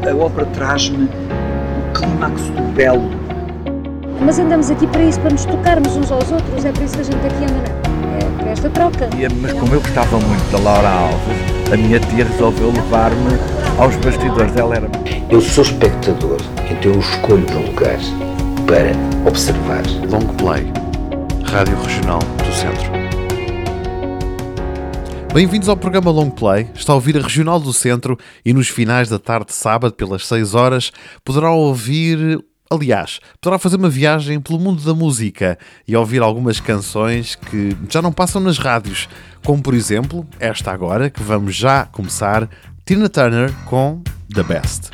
A ópera traz-me o clímax do belo. Mas andamos aqui para isso, para nos tocarmos uns aos outros, é por isso que a gente aqui anda, é para esta troca. Mas como eu gostava muito da Laura Alves, a minha tia resolveu levar-me aos bastidores dela. Eu sou espectador, então eu escolho um lugar para observar. Long Play, Rádio Regional do Centro. Bem-vindos ao programa Long Play. Está a ouvir a Regional do Centro e nos finais da tarde de sábado, pelas 6 horas, poderá ouvir... Aliás, poderá fazer uma viagem pelo mundo da música e ouvir algumas canções que já não passam nas rádios, como por exemplo, esta agora, que vamos já começar, Tina Turner com The Best.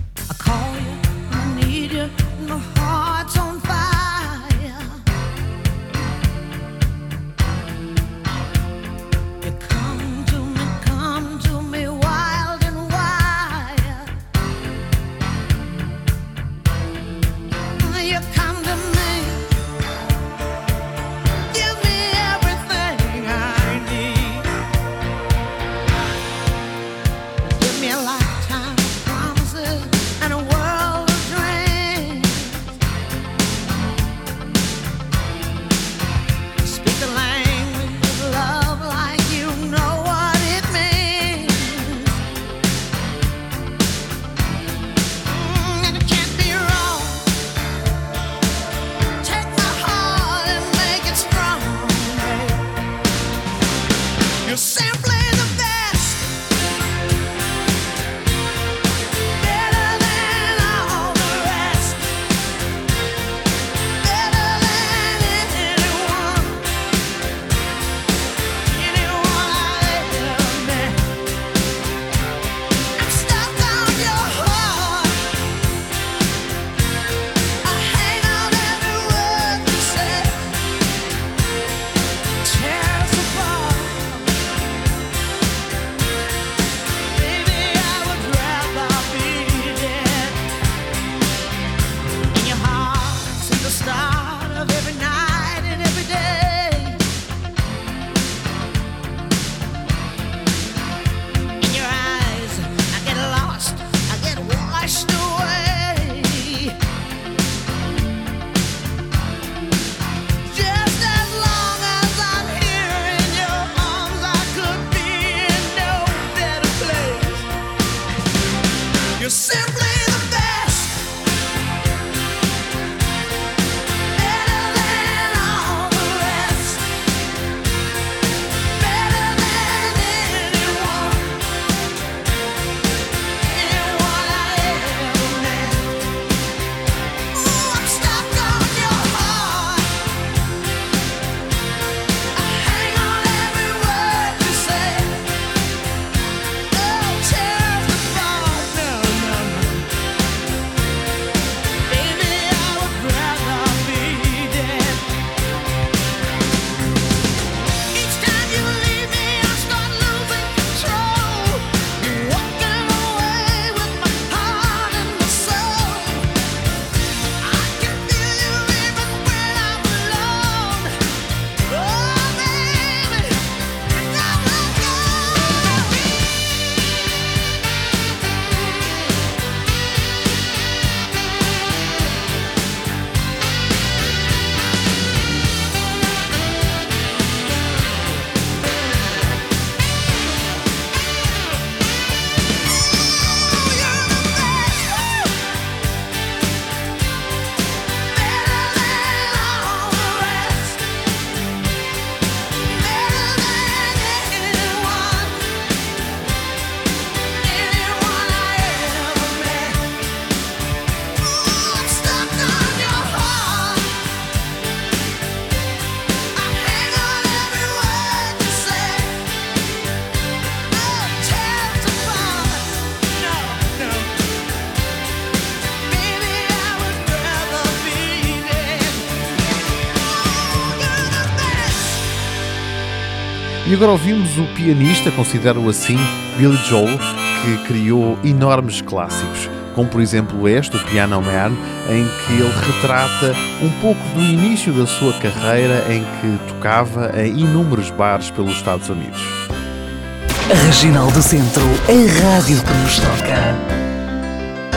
E agora ouvimos o pianista, considero assim, Billy Joel, que criou enormes clássicos, como por exemplo este, o Piano Man, em que ele retrata um pouco do início da sua carreira em que tocava em inúmeros bares pelos Estados Unidos. A Regional do Centro, a rádio que nos toca.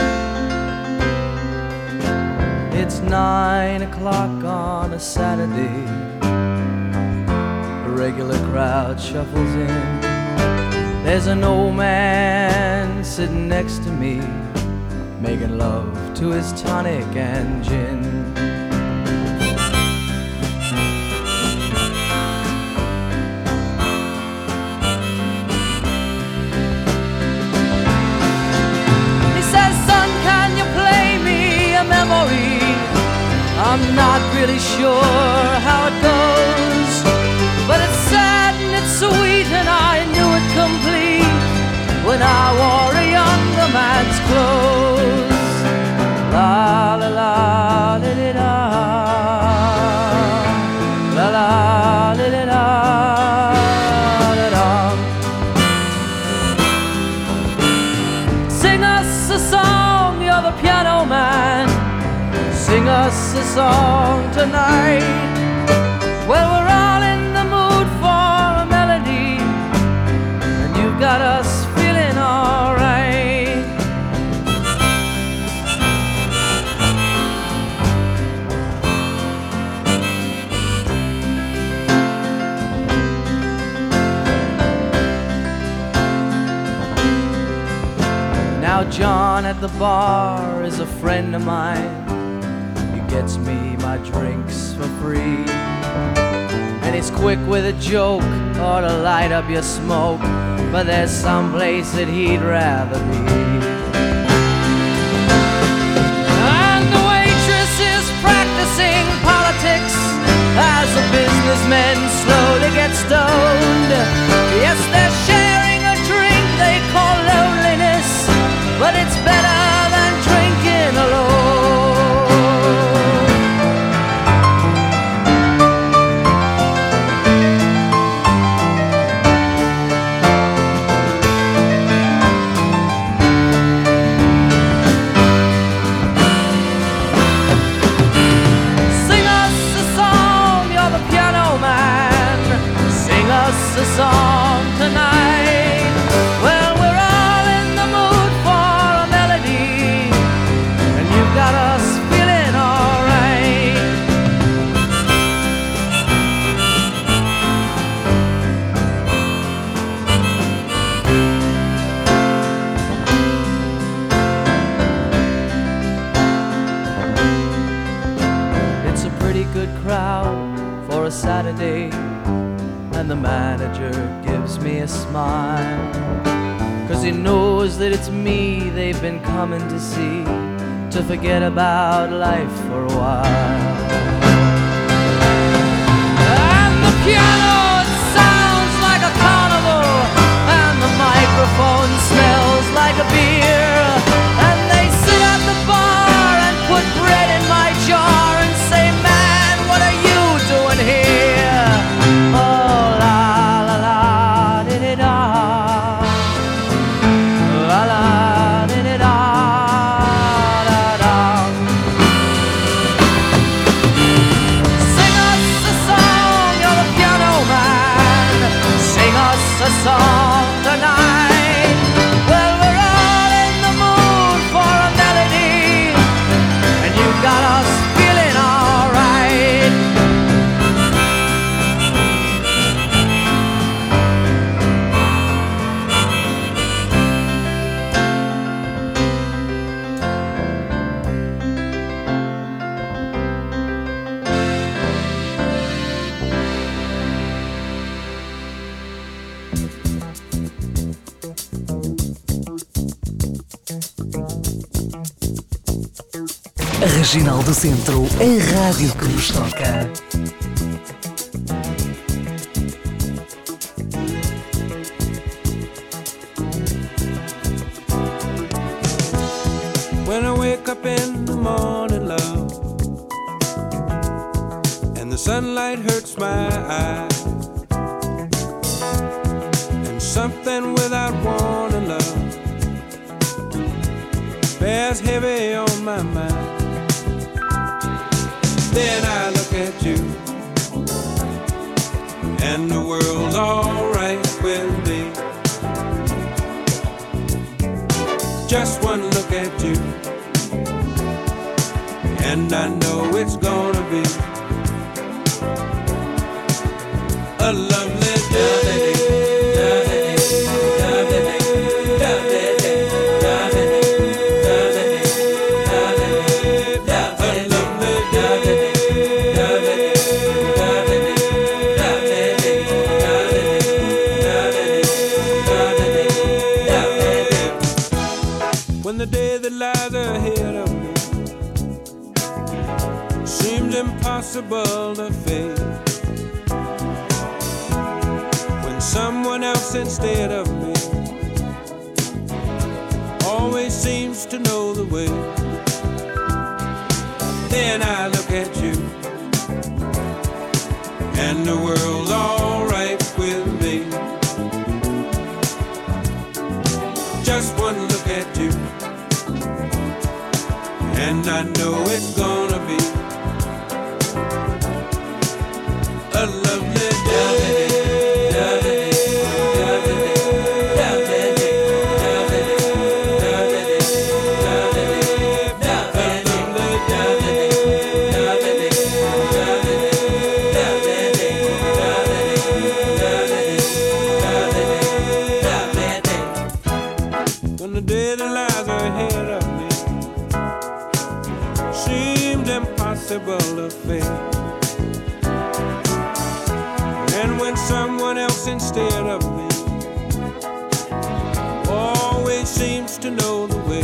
9 o'clock on a Saturday. A regular crowd shuffles in. There's an old man sitting next to me, making love to his tonic and gin. He says, son, can you play me a memory? I'm not really sure how it goes, but it's sad and it's sweet, and I knew it complete when I wore a younger man's clothes. La la la la la la, la la la la la la. Sing us a song, you're the piano man. Sing us a song tonight. Well, we're all in the mood for a melody, and you've got us feeling alright. Now John at the bar is a friend of mine. He gets me my drinks for free, and he's quick with a joke or to light up your smoke, but there's some place that he'd rather be. And the waitress is practicing politics as the businessmen slowly get stoned. Yes, they're sharing a drink they call loneliness, but it's better than drinking alone. A song tonight. Well, we're all in the mood for a melody, and you've got us feeling alright. It's a pretty good crowd for a Saturday, and the manager gives me a smile, 'cause he knows that it's me they've been coming to see, to forget about life for a while. And the piano, it sounds like a carnival, and the microphone smells like a beer, and they sit at the bar and put bread in my jar and say, man, what are you doing here? Oh, la la la di di da, la la di di da da da. Sing us a song, you're the piano man. Sing us a song tonight. Well, we're all in the mood for a melody, and you've got us feeling alright. Regional do Centro, a rádio que nos toca. When I wake up in the morning, love, and the sunlight hurts my eyes, and something without warning, love, bears heavy on my mind. Then I look at you, and the world's alright with me. Just one look at you, and I know it's gonna be a lovely day. When the day that lies ahead of me seems impossible to face, when someone else instead of me always seems to know the way, then I look at you and the world's alright with me. Just one look at you and I know it's gonna be a lovely day. When the day that lies ahead of me seems impossible to face, and when someone else instead of me always seems to know the way,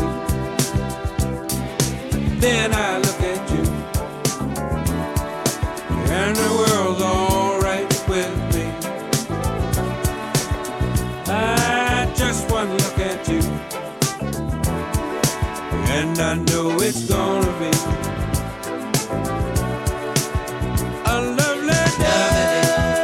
then I look at you and the world's alright with me. I just one look at you and I know it's gonna be a lovely day.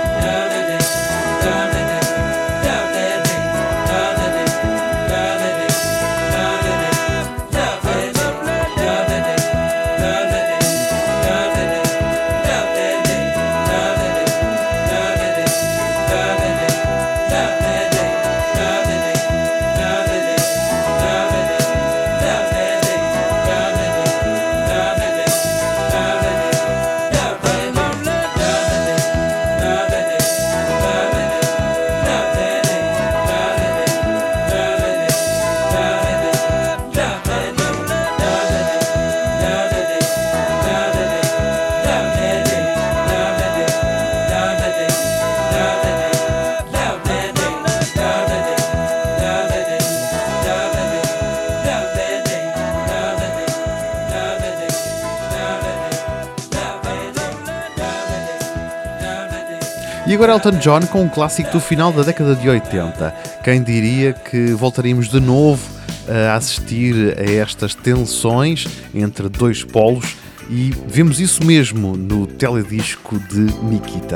E agora Elton John com um clássico do final da década de 80. Quem diria que voltaríamos de novo a assistir a estas tensões entre dois polos, e vemos isso mesmo no teledisco de Nikita.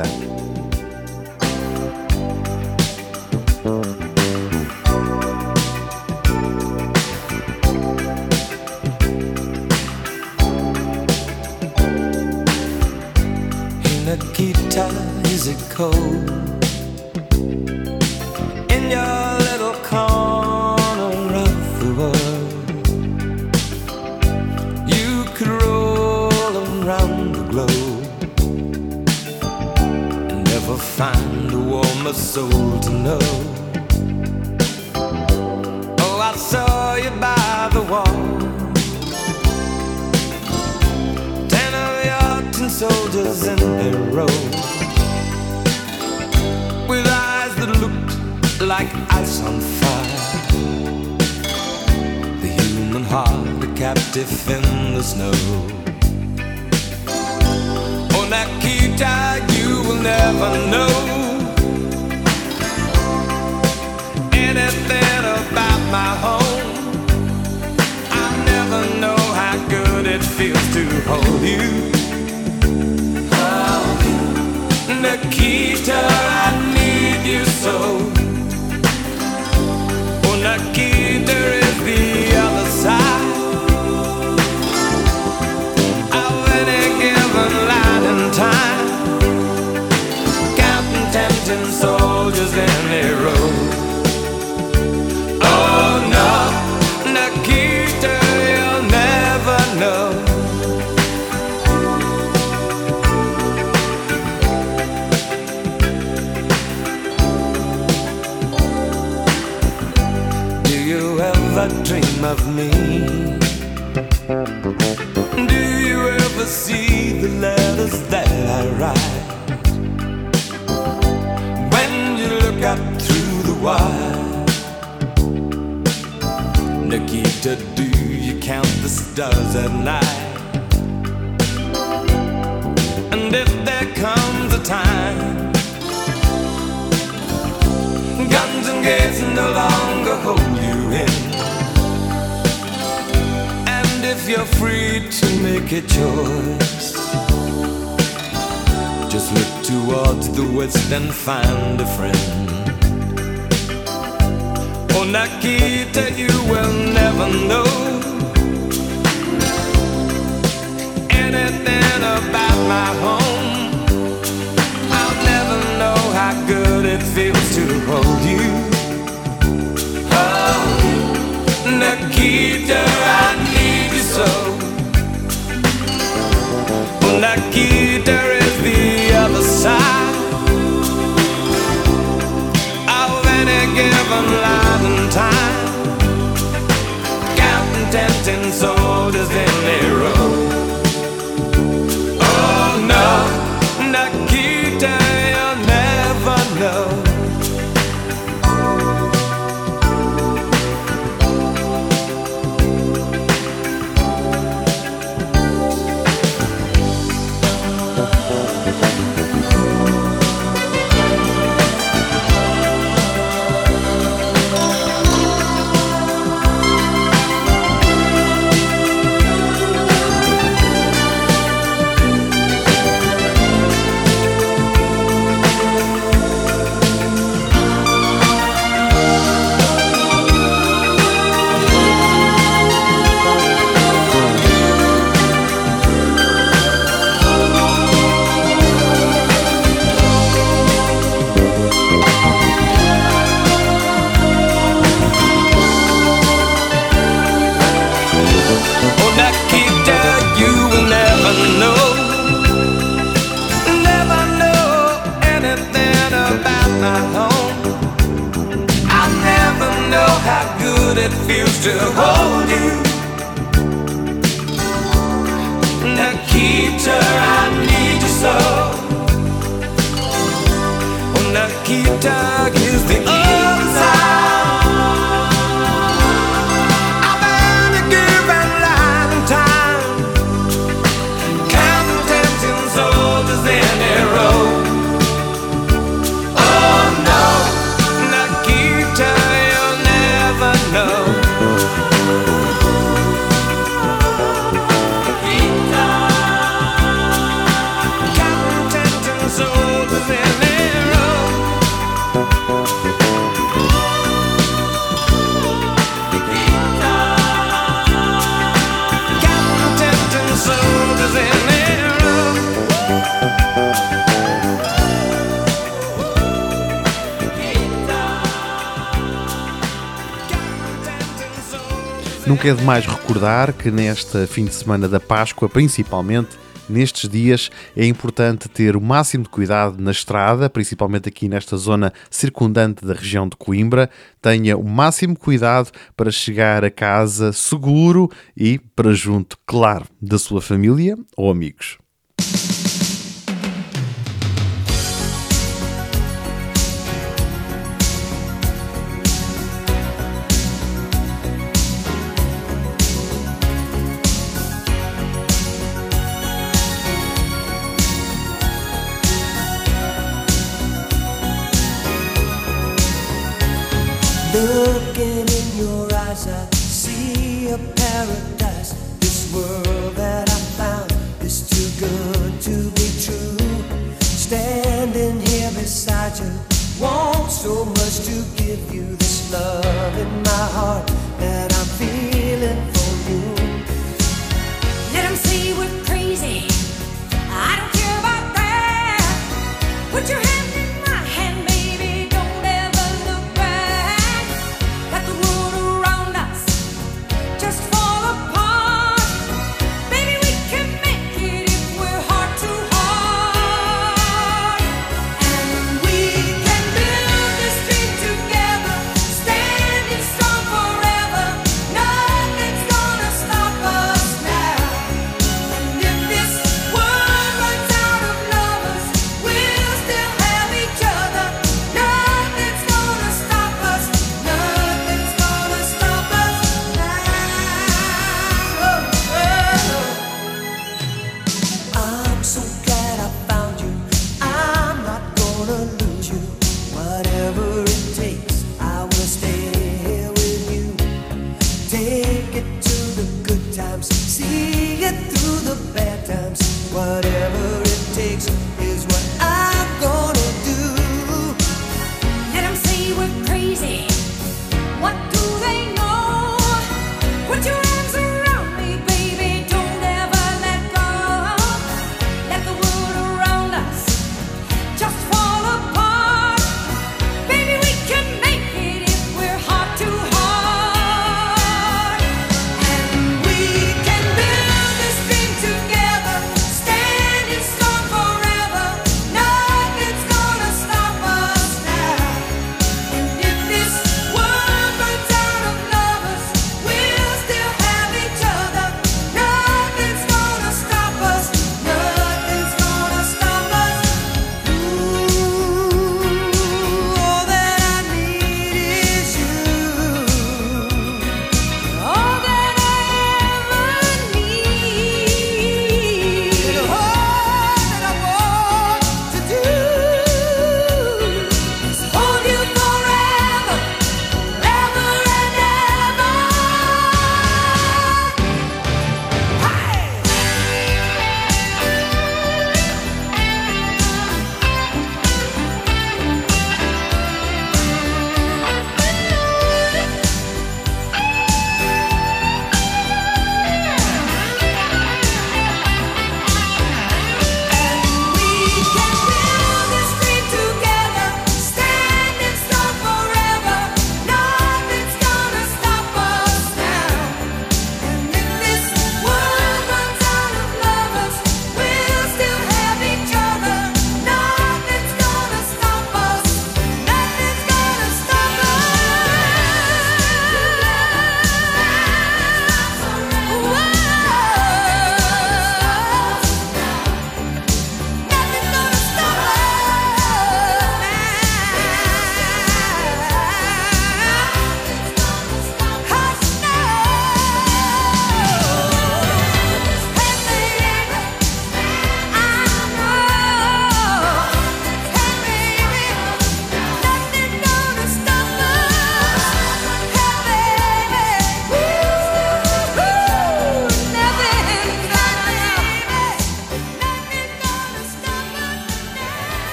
Nikita, is it cold in your little corner of the world? You could roll around the globe and never find a warmer soul to know. Oh, I saw you by the wall, 10 of your tin soldiers in a row, with eyes that looked like ice on fire, the human heart a captive in the snow. Oh, Nikita, you will never know anything about my home. I never know how good it feels to hold you. Nikita, I need you so. Oh, Nikita is the other side of any given light and time, counting tempting soldiers in a row. Oh no, Nikita, you'll never know you ever dream of me? Do you ever see the letters that I write? When you look up through the wire, Nikita, do you count the stars at night? And if there comes a time guns and gates no longer hold you in, and if you're free to make a choice, just look towards the west and find a friend. Oh, Nikita, you will never know anything about my home. I'll never know how good it feels to hold you. Oh, Nikita, I need you so. Oh, Nikita is the other side of any given line and time, counting 10 soldiers in a row. Oh no, Nikita, you'll never know. It feels to hold you. Nikita, I need you so. Oh, Nikita is the other side of any given line and time, counting 10 soldiers in a row. Oh no, Nikita, you'll never know. Nunca é demais recordar que neste fim de semana da Páscoa, principalmente nestes dias, é importante ter o máximo de cuidado na estrada, principalmente aqui nesta zona circundante da região de Coimbra. Tenha o máximo cuidado para chegar a casa seguro e para junto, claro, da sua família ou amigos. Looking in your eyes, I see a paradise. This world that I found is too good to be true. Standing here beside you, want so much to give you this love in my heart that I'm feeling for you. Let 'em say we're crazy, I don't care about that. Put your hand in my hand, baby, don't ever look back. Let the world around us just fall apart. Baby, we can make it if we're heart to heart. And we can build this dream together, standing strong forever.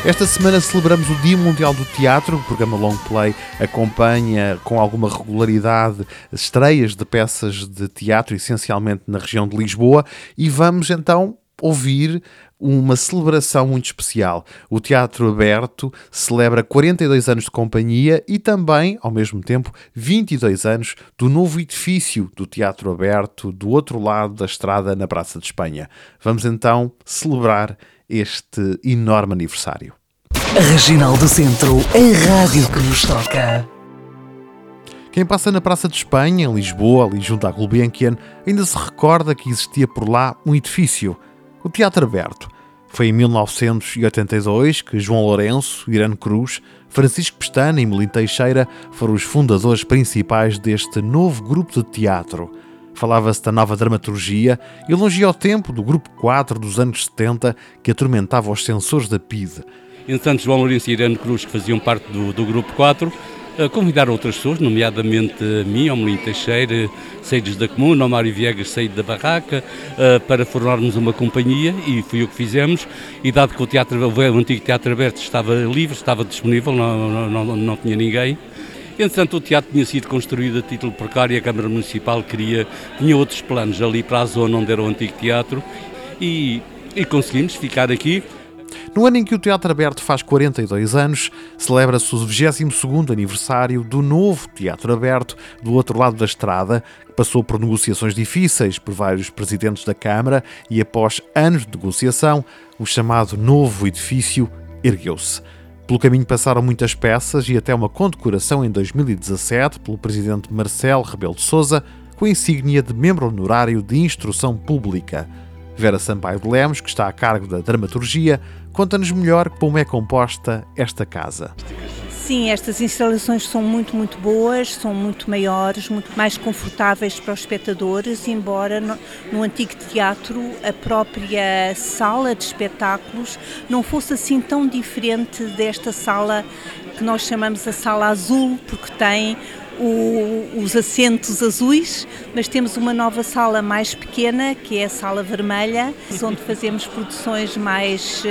Esta semana celebramos o Dia Mundial do Teatro. O programa Long Play acompanha com alguma regularidade estreias de peças de teatro, essencialmente na região de Lisboa, e vamos então ouvir uma celebração muito especial. O Teatro Aberto celebra 42 anos de companhia e também, ao mesmo tempo, 22 anos do novo edifício do Teatro Aberto do outro lado da estrada na Praça de Espanha. Vamos então celebrar este enorme aniversário. Regional do Centro, a rádio que nos toca. Quem passa na Praça de Espanha, em Lisboa, ali junto à Gulbenkian, ainda se recorda que existia por lá um edifício, o Teatro Aberto. Foi em 1982 que João Lourenço, Irene Cruz, Francisco Pestana e Melim Teixeira foram os fundadores principais deste novo grupo de teatro. Falava-se da nova dramaturgia e longe ao tempo do Grupo 4 dos anos 70 que atormentava os censores da PIDE. Entretanto, João Lourenço e Irene Cruz, que faziam parte do Grupo 4, convidaram outras pessoas, nomeadamente a mim, ao Melim Teixeira, saídos da Comuna, ao Mário Viegas, saído da Barraca, para formarmos uma companhia, e foi o que fizemos. E dado que o antigo Teatro Aberto estava livre, estava disponível, não tinha ninguém. Entretanto, o teatro tinha sido construído a título precário e a Câmara Municipal tinha outros planos ali para a zona onde era o antigo teatro, e conseguimos ficar aqui. No ano em que o Teatro Aberto faz 42 anos, celebra-se o 22º aniversário do novo Teatro Aberto do outro lado da estrada, que passou por negociações difíceis por vários presidentes da Câmara e, após anos de negociação, o chamado novo edifício ergueu-se. Pelo caminho passaram muitas peças e até uma condecoração em 2017 pelo presidente Marcelo Rebelo de Sousa, com a insígnia de membro honorário de Instrução Pública. Vera Sampaio de Lemos, que está a cargo da dramaturgia, conta-nos melhor como é composta esta casa. Sim, estas instalações são muito, muito boas, são muito maiores, muito mais confortáveis para os espectadores, embora no antigo teatro a própria sala de espetáculos não fosse assim tão diferente desta sala que nós chamamos a Sala Azul, porque tem os assentos azuis, mas temos uma nova sala mais pequena, que é a Sala Vermelha, onde fazemos produções mais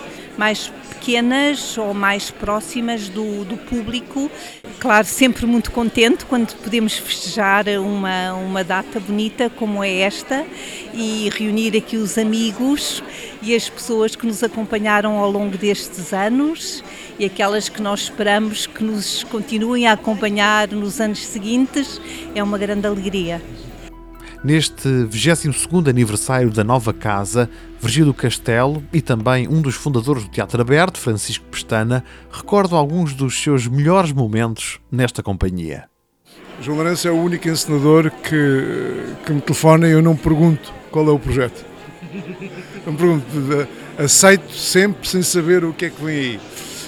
pequenas ou mais próximas do público. Claro, sempre muito contente quando podemos festejar uma data bonita como é esta e reunir aqui os amigos e as pessoas que nos acompanharam ao longo destes anos e aquelas que nós esperamos que nos continuem a acompanhar nos anos seguintes. É uma grande alegria. Neste 22º aniversário da nova casa, Virgílio Castelo e também um dos fundadores do Teatro Aberto, Francisco Pestana, recordam alguns dos seus melhores momentos nesta companhia. João Lourenço é o único encenador que me telefona e eu não pergunto qual é o projeto. Não me pergunto, aceito sempre sem saber o que é que vem aí.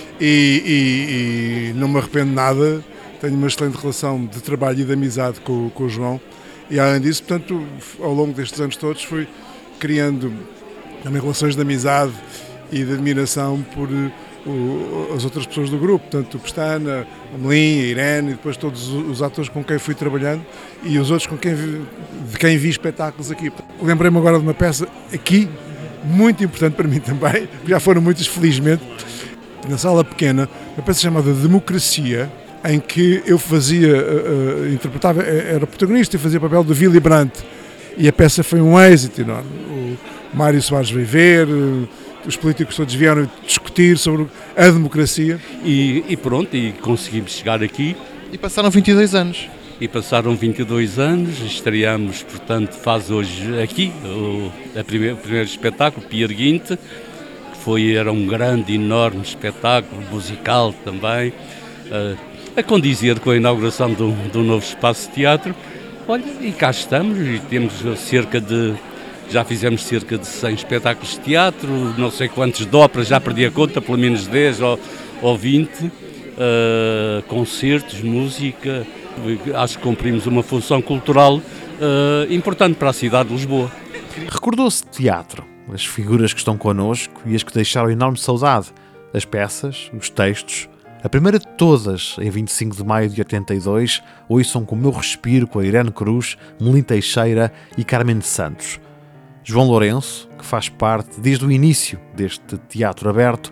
E não me arrependo nada, tenho uma excelente relação de trabalho e de amizade com o João. E além disso, portanto, ao longo destes anos todos fui criando também relações de amizade e de admiração por as outras pessoas do grupo, portanto o Pestana, o Melim, a Irene e depois todos os atores com quem fui trabalhando e os outros de quem vi espetáculos aqui. Lembrei-me agora de uma peça aqui, muito importante para mim também, já foram muitas felizmente, na sala pequena, uma peça chamada Democracia, em que eu interpretava, era protagonista e fazia o papel do Willy Brandt. E a peça foi um êxito enorme. O Mário Soares veio ver, os políticos todos vieram discutir sobre a democracia. E pronto, e conseguimos chegar aqui. E passaram 22 anos. E passaram 22 anos, estreamos, portanto, faz hoje aqui o primeiro espetáculo, Pier Guinte, que era um grande, enorme espetáculo musical também, a condizer com a inauguração do novo espaço de teatro. Olha, e cá estamos, e temos já fizemos cerca de 100 espetáculos de teatro, não sei quantos de ópera, já perdi a conta, pelo menos 10 ou 20, concertos, música. Acho que cumprimos uma função cultural importante para a cidade de Lisboa. Recordou-se de teatro, as figuras que estão connosco e as que deixaram enorme saudade, as peças, os textos. A primeira de todas, em 25 de maio de 82, ouçam Com o Meu Respiro, com a Irene Cruz, Melim Teixeira e Carmen de Santos. João Lourenço, que faz parte desde o início deste Teatro Aberto,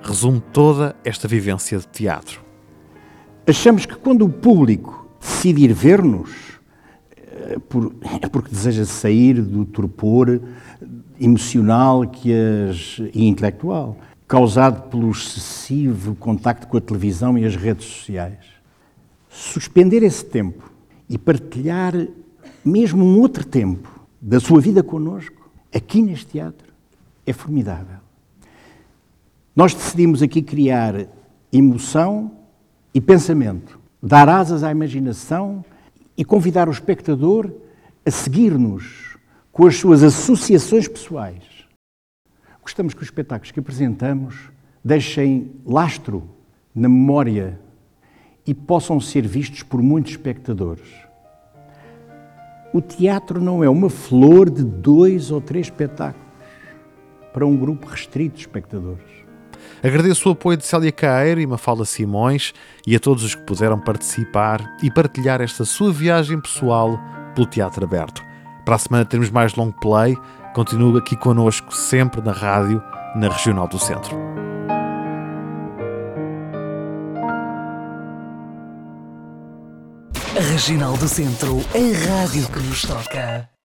resume toda esta vivência de teatro. Achamos que quando o público decide ir ver-nos, é porque deseja sair do torpor emocional e intelectual, causado pelo excessivo contacto com a televisão e as redes sociais. Suspender esse tempo e partilhar mesmo um outro tempo da sua vida connosco, aqui neste teatro, é formidável. Nós decidimos aqui criar emoção e pensamento, dar asas à imaginação e convidar o espectador a seguir-nos com as suas associações pessoais. Gostamos que os espetáculos que apresentamos deixem lastro na memória e possam ser vistos por muitos espectadores. O teatro não é uma flor de 2 ou 3 espetáculos para um grupo restrito de espectadores. Agradeço o apoio de Célia Caeiro e Mafalda Simões e a todos os que puderam participar e partilhar esta sua viagem pessoal pelo Teatro Aberto. Para a semana temos mais long play. Continue aqui connosco sempre na rádio, na Regional do Centro. A Regional do Centro, a rádio que nos toca.